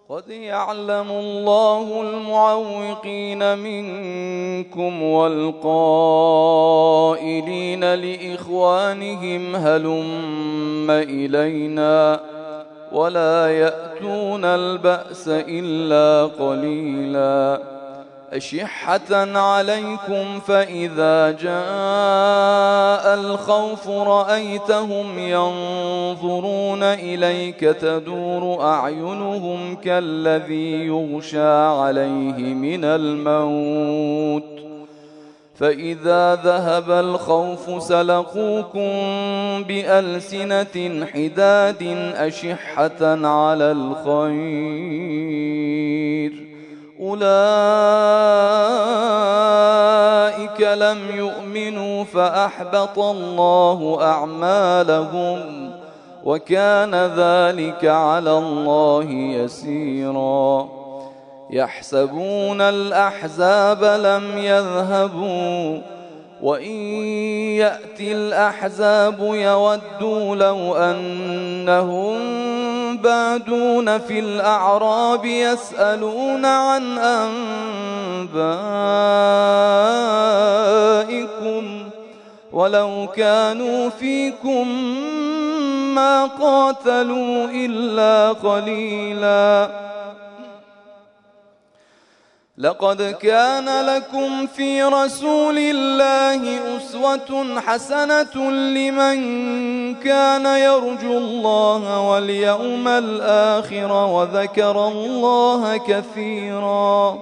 قد يعلم الله المعوقين منكم والقائلين لإخوانهم هلم إلينا ولا يأتون البأس إلا قليلا أشحة عليكم فإذا جاء الخوف رأيتهم ينظرون إليك تدور أعينهم كالذي يغشى عليه من الموت فإذا ذهب الخوف سلقوكم بألسنة حداد أشحة على الخير أولئك لم يؤمنوا فأحبط الله أعمالهم وكان ذلك على الله يسيرا يحسبون الأحزاب لم يذهبوا وإن يأتي الأحزاب يودوا لو أنهم بادون في الأعراب يسألون عن أنبائكم ولو كانوا فيكم ما قاتلوا إلا قليلا لقد كان لكم في رسول الله أسوة حسنة لمن كان يرجو الله واليوم الآخر وذكر الله كثيرا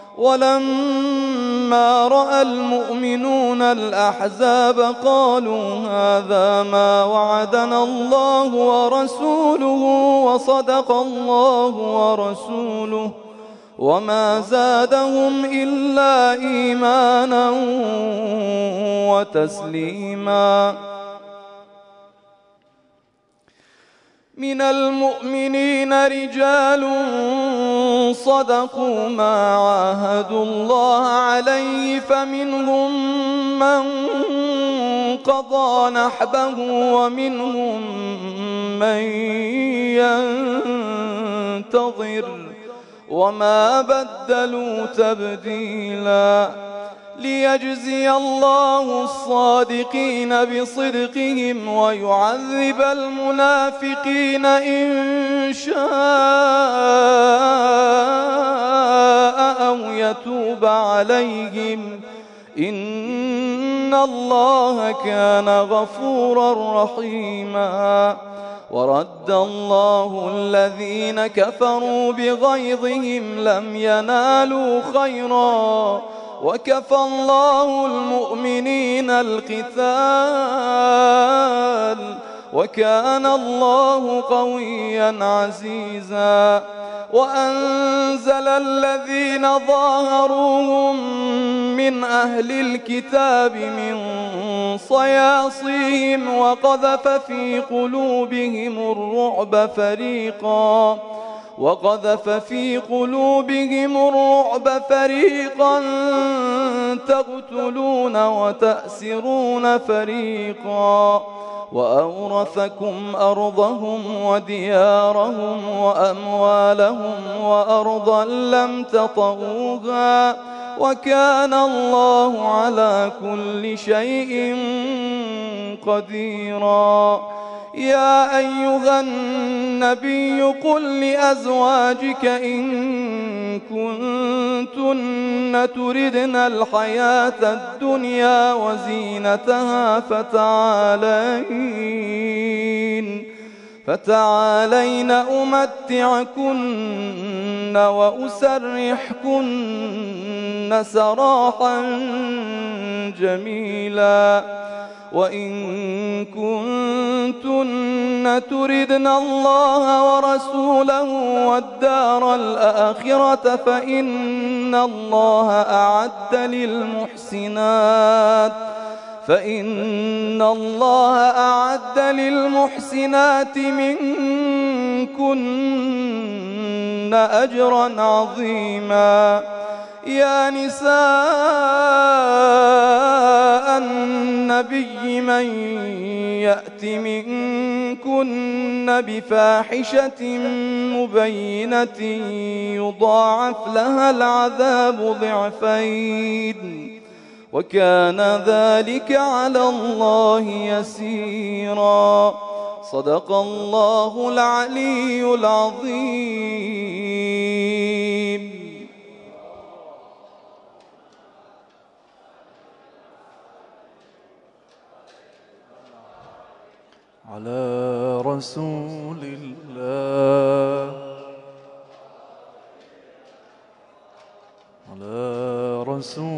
ولما رأى المؤمنون الأحزاب قالوا هذا ما وعدنا الله ورسوله وصدق الله ورسوله وما زادهم إلا إيمانا وتسليما من المؤمنين رجال صدقوا ما عاهدوا الله عليه فمنهم من قضى نحبه ومنهم من ينتظر وما بدلوا تبديلا ليجزي الله الصادقين بصدقهم ويعذب المنافقين إن شاء أو يتوب عليهم إن الله كان غفورا رحيما ورد الله الذين كفروا بغيظهم لم ينالوا خيرا وكفى الله المؤمنين القتال وكان الله قويا عزيزا وأنزل الذين ظاهروهم من أهل الكتاب من صياصيهم وقذف في قلوبهم الرعب فريقا تقتلون وتأسرون فريقا وأورثكم أرضهم وديارهم وأموالهم وأرضا لم تطئوها وكان الله على كل شيء قديرا يا أيها النبي قل لأزواجك إن كنتن تردن الحياة الدنيا وزينتها فتعالين أمتعكن وأسرحكن سراحا جميلا وإن كنتن تردن الله ورسوله والدار الآخرة فإن الله أعد للمحسنات منكن أجرا عظيما يا نساء النبي من يأت منكن بفاحشة مبينة يضاعف لها العذاب ضعفين وكان ذلك على الله يسيرا. صدق الله العلي العظيم. على رسول الله، على رسول